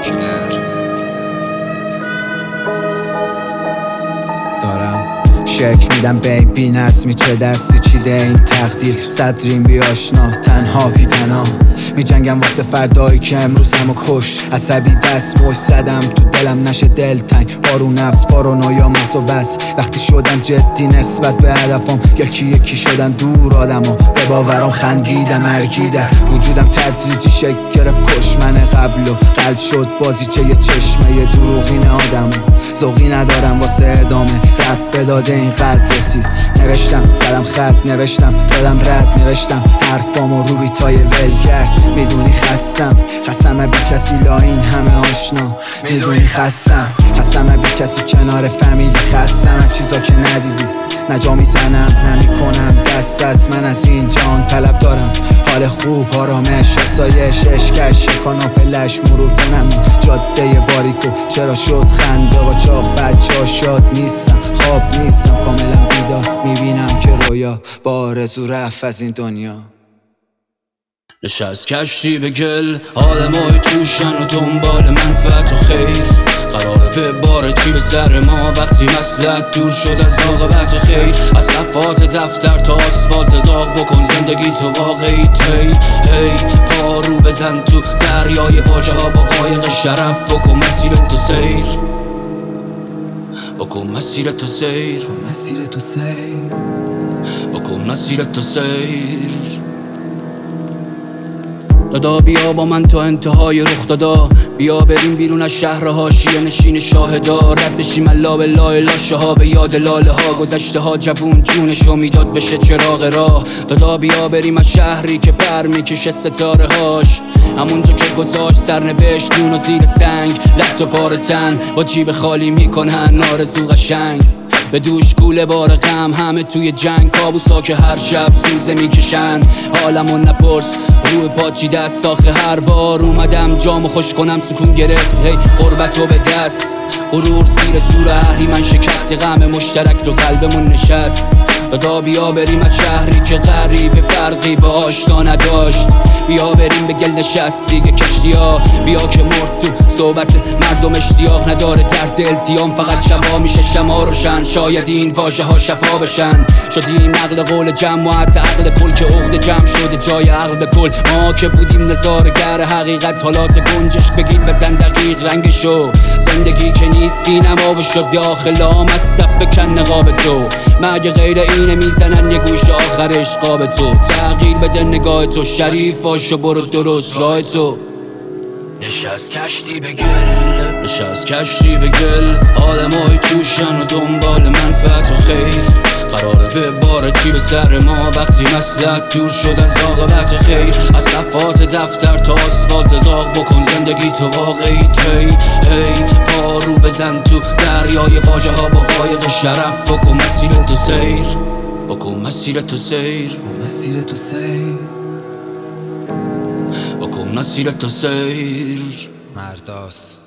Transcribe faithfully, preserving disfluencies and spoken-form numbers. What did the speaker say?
کیلر دارم شک میدم به این بی نظمی چه دستی چیده این تقدیر صدرین بی آشنا تنها بی بنا می جنگم واسه فردایی که امروز همو کش عصبی دست موش زدم تو دلم نشه دلتنگ بارو نفس بارو نویا مغز و بس وقتی شدم جدی نسبت به هدفم یکی یکی شدن دور آدم و به باورم خندیدم مرگیدم وجودم تدریجی شک گرفت کش من قبل و قلب شد بازیچه یه چشمه یه دروغین آدم و ذوقی ندارم واسه ادامه رب به داده این قلب رسید نوشتم زدم خط نوشتم دادم رد نوشتم حرفامو رو بیتای ولگرد میدونی خستم خستم بی کسی لا این همه آشنا میدونی خستم خستم بی کسی کنار فامیلی خستم از چیزا که ندیدی نجا میزنم نمیکنم دست از من از این جان طلب دارم حال خوب آرامش آسایش اشکش شکان و پلش مرور کنم این جاده باریکو چرا شد خنده و چاخ بچه شاد نیستم خواب نیستم کاملا بیدار میبینم که رویا با آرزو رفت از این دنیا نشست کشتی به گل آدمای توشن و دنبال منفعت و خیر قراره به بار چی به سر ما وقتی مسلک دور شد از عاقبت خیر از صفحات دفتر تا آسفالت داغ بکن زندگی تو واقعی تی هی پا رو بزن تو دریای واجه ها با قایق شرف بکن مسیر تو سیر بکن مسیر تو سیر مسیر تو سیر بکن مسیر تو سیر دادا بیا با من تا انتهای رخ دادا بیا بریم بیرون از شهر حاشیه نشین شاهدا رد بشیم الا به لا لاشه ها به یاد لاله ها گذشته ها جوون جونشو میداد بشه چراغ راه دادا بیا بریم از شهری که پر میکشه ستاره هاش همونجا که گذاشت سرنوشت دون و زیر سنگ لط و پار تن با جیب خالی میکنن آرزو قشنگ به دوش کوله بار غم همه توی جنگ کابوسا که هر شب سوزه میکشن حالمون نپرس روی پاچی دست آخه هر بار اومدم جامو خوش کنم سکون گرفت هی قربتو به دست غرور زیر زور اهریمن شکست یه غم مشترک رو قلبمون نشست دادا بیا بریم از شهری که غریب فرقی به آشنا نداشت بیا بریم به گل نشستی که کشتی ها بیا که مرد تو صحبت مردم اشتیاق نداره درد التیام فقط شبا میشه شما روشن شاید این واژه ها شفا بشن شدیم نقل قول جماعت عقل کل که عقد جمع شده جای عقل به کل ما که بودیم نظارگر حقیقت حالات گنجش بگیر بزن دقیق رنگشو زندگی که نیست سینما و شد داخل آمصب بکن نقاب تو مگه غیر اینه میزنن یه گوش آخرش قاب تو تغییر بده نگاه تو شریف باشو برو درست راه تو نشست کشتی به گل نشست کشتی به گل آدمای توشن و دنبال منفعت و خیر قراره به بار چی به سر ما وقتی مسلک دور شد از عاقبت خیر از صفحات دفتر تا آسفالت داغ بکن زندگی تو واقعی تی هی پا رو بزن تو دریای واژه ها با قایق شرف بکن مسیر تو سیر بکن مسیر تو سیر مسیر تو سیر بکن مسیر تو سیر مرداس